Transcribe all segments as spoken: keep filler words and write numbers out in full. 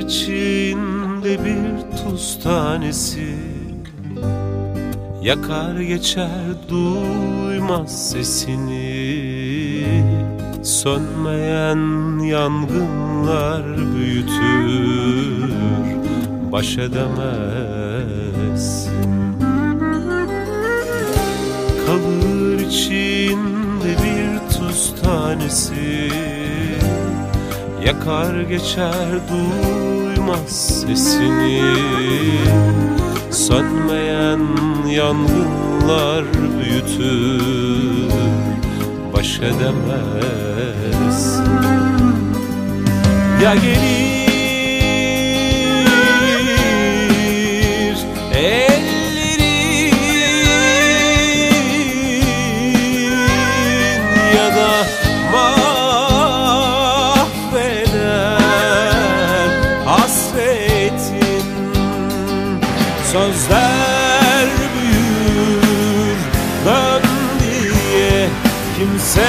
içinde bir tuz tanesi, yakar geçer duymaz sesini. Sönmeyen yangınlar büyütür, baş edemezsin. Kalır içinde bir tuz tanesi, yakar geçer duymaz sesini. Sönmeyen yangınlar büyütür, baş edemezsin. Ya gelir ellerin ya da mahveder hasretin. Sözler büyür dön diye kimse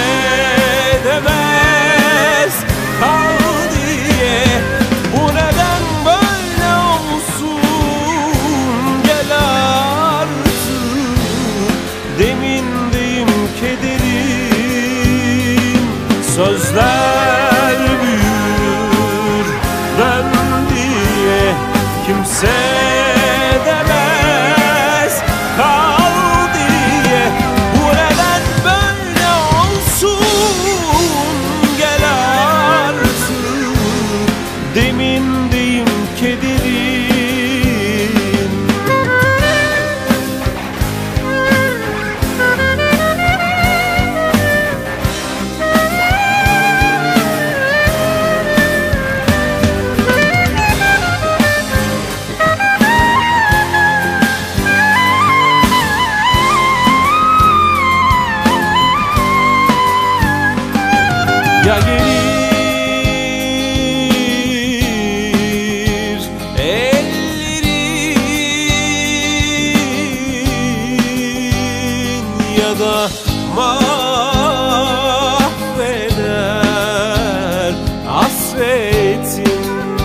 demez kal diye. Bu neden böyle olsun, gel artık demindeyim kederim. Sözler büyür dön diye kimse demez kal diye. Bu neden böyle olsun, gel artık demindeyim kederim. Ya gelir ellerin ya da mahveder hasretin.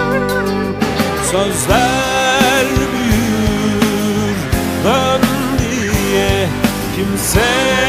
Sözler büyür dön diye kimse